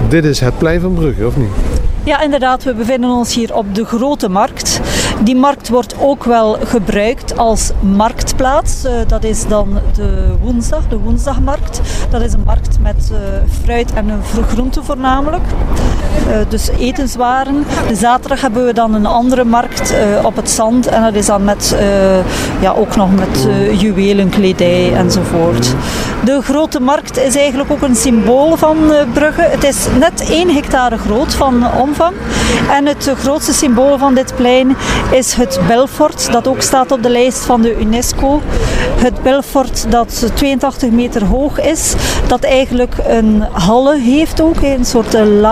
dit is het plein van Brugge, of niet? Ja, inderdaad. We bevinden ons hier op de Grote Markt. Die markt wordt ook wel gebruikt als marktplaats. Dat is dan de woensdagmarkt. Dat is een markt met fruit en groenten voornamelijk. Dus etenswaren. De zaterdag hebben we dan een andere markt op het zand. En dat is dan met, ook nog met juwelen, kledij enzovoort. De Grote Markt is eigenlijk ook een symbool van Brugge. Het is net 1 hectare groot van omvang. En het grootste symbool van dit plein is het Belfort, dat ook staat op de lijst van de UNESCO. Het Belfort dat 82 meter hoog is, dat eigenlijk een halle heeft ook, een soort een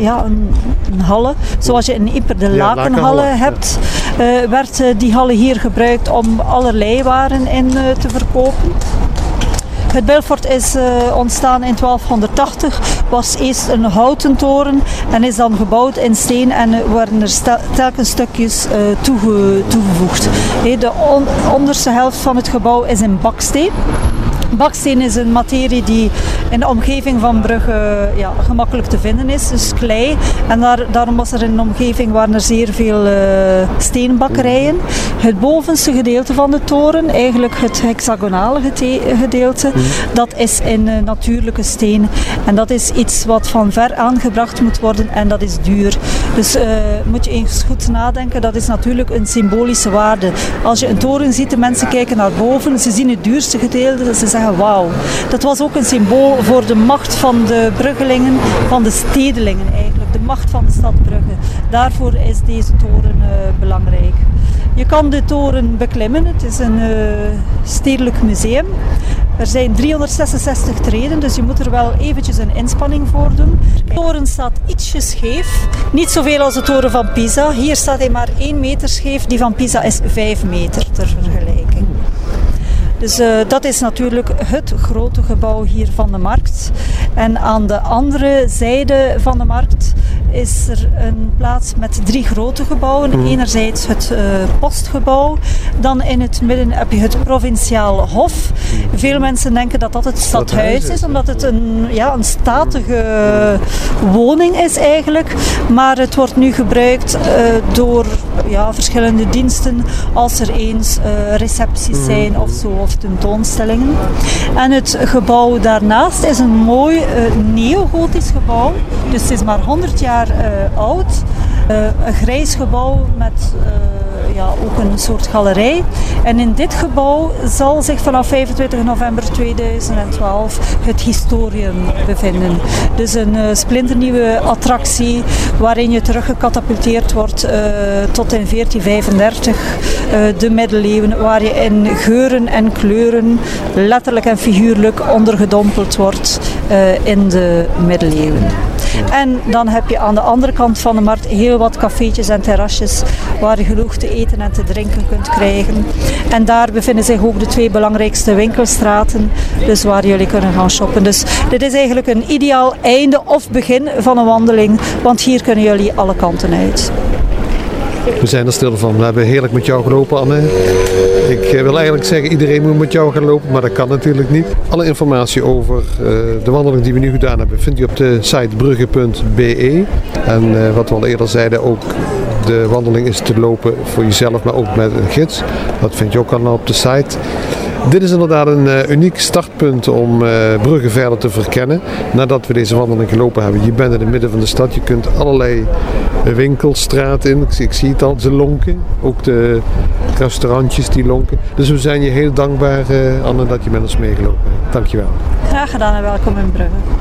halle. Zoals je in Ieper de lakenhalle hebt, werd die halle hier gebruikt om allerlei waren in te verkopen. Het Belfort is ontstaan in 1280, was eerst een houten toren en is dan gebouwd in steen en worden er telkens stukjes toegevoegd. De onderste helft van het gebouw is in baksteen. Baksteen is een materie die in de omgeving van Brugge gemakkelijk te vinden is, dus klei. En daarom was er in de omgeving waren er zeer veel steenbakkerijen. Het bovenste gedeelte van de toren, eigenlijk het hexagonale gedeelte, dat is in natuurlijke steen. En dat is iets wat van ver aangebracht moet worden en dat is duur. Dus moet je eens goed nadenken, dat is natuurlijk een symbolische waarde. Als je een toren ziet, de mensen kijken naar boven, ze zien het duurste gedeelte, dat ze zeggen wauw. Dat was ook een symbool voor de macht van de Bruggelingen, van de stedelingen eigenlijk, de macht van de stad Brugge. Daarvoor is deze toren belangrijk. Je kan de toren beklimmen, het is een stedelijk museum. Er zijn 366 treden, dus je moet er wel eventjes een inspanning voor doen. De toren staat ietsje scheef, niet zoveel als de toren van Pisa. Hier staat hij maar 1 meter scheef, die van Pisa is 5 meter ter vergelijking. Dus dat is natuurlijk het grote gebouw hier van de markt. En aan de andere zijde van de markt is er een plaats met 3 grote gebouwen. Enerzijds het postgebouw, dan in het midden heb je het provinciaal hof. Veel mensen denken dat dat het stadhuis is, omdat het een statige woning is eigenlijk. Maar het wordt nu gebruikt door verschillende diensten als er eens recepties zijn of zo, of tentoonstellingen. En het gebouw daarnaast is een mooi neogotisch gebouw, dus het is maar 100 jaar oud. Een grijs gebouw met ook een soort galerij. En in dit gebouw zal zich vanaf 25 november 2012 het Historium bevinden. Dus een splinternieuwe attractie waarin je teruggecatapulteerd wordt tot in 1435, de middeleeuwen, waar je in geuren en kleuren letterlijk en figuurlijk ondergedompeld wordt in de middeleeuwen. En dan heb je aan de andere kant van de markt heel wat cafeetjes en terrasjes waar je genoeg te eten en te drinken kunt krijgen. En daar bevinden zich ook de 2 belangrijkste winkelstraten, dus waar jullie kunnen gaan shoppen. Dus dit is eigenlijk een ideaal einde of begin van een wandeling, want hier kunnen jullie alle kanten uit. We zijn er stil van. We hebben heerlijk met jou gelopen, Anne. Ik wil eigenlijk zeggen, iedereen moet met jou gaan lopen, maar dat kan natuurlijk niet. Alle informatie over de wandeling die we nu gedaan hebben vindt u op de site brugge.be. En wat we al eerder zeiden, ook de wandeling is te lopen voor jezelf, maar ook met een gids. Dat vind je ook allemaal op de site. Dit is inderdaad een uniek startpunt om Brugge verder te verkennen. Nadat we deze wandeling gelopen hebben. Je bent in het midden van de stad. Je kunt allerlei winkelstraten in. Ik zie het al, ze lonken. Ook de restaurantjes die lonken. Dus we zijn je heel dankbaar, Anne, dat je met ons meegelopen hebt. Dankjewel. Graag gedaan en welkom in Brugge.